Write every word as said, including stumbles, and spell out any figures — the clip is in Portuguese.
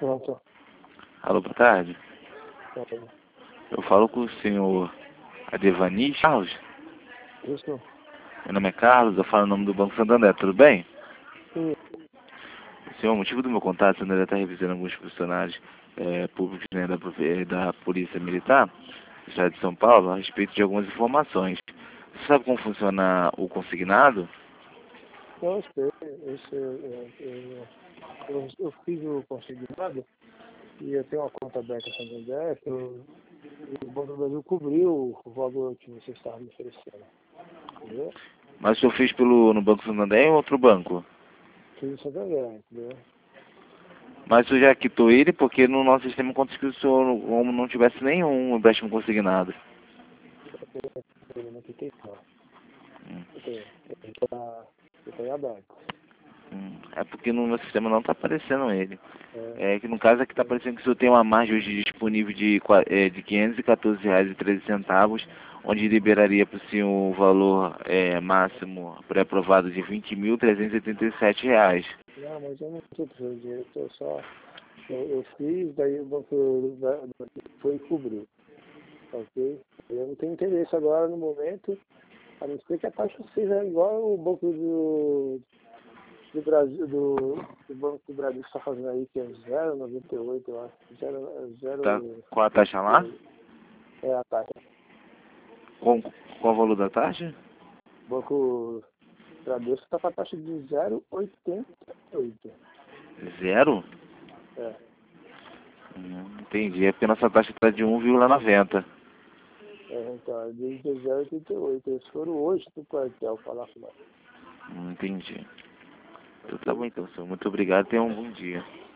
Pronto. Alô, boa tarde. Pronto. Eu falo com o senhor Adevani Carlos. Isso? Meu nome é Carlos, eu falo em nome do Banco Santander, tudo bem? Sim. Senhor, o motivo do meu contato, o Santander está revisando alguns funcionários é, públicos, né, da, da Polícia Militar do Estado de São Paulo a respeito de algumas informações. Você sabe como funciona o consignado? Eu sei. Eu, sei, eu, eu, eu, eu fiz o consignado e eu tenho uma conta aberta em Santander que eu, o Banco do Brasil cobriu o valor que você estava me oferecendo. Entendeu? Mas o senhor fez pelo, no Banco Santander ou em outro banco? Fiz em Santander, entendeu? Mas o senhor já quitou ele porque no nosso sistema conta que o senhor como não tivesse nenhum empréstimo consignado. Eu não quitei, não. Hum. Eu tenho. Ele está tá em aberto. Hum, É porque no meu sistema não está aparecendo ele. É, É que no caso aqui está aparecendo que o senhor tem uma margem hoje disponível de, qua- é, de quinhentos e quatorze reais e treze centavos, onde liberaria para o senhor o valor é, máximo pré-aprovado de vinte mil trezentos e oitenta e sete reais. não, mas eu não estou precisando de dinheiro, eu tô só. Eu, eu fiz, daí o banco da- foi e cobriu. Ok? Eu não tenho interesse agora no momento, a não ser que a taxa seja igual o Banco do, do Brasil, do, do Banco do Brasil está fazendo aí, que é zero vírgula noventa e oito, eu acho. Zero, Tá? zero, Qual a taxa lá? é a taxa. Com, qual o valor da taxa? O Banco Bradesco está com a taxa de zero vírgula oitenta e oito. Zero? É. Hum, entendi. É porque nossa taxa está de um vírgula noventa. É, então, é desde zero vírgula oitenta e oito. Eles foram hoje pro quartel falar com nós. Hum, entendi. Então tá bom Ok? então, senhor. Muito obrigado e tenha um bom dia.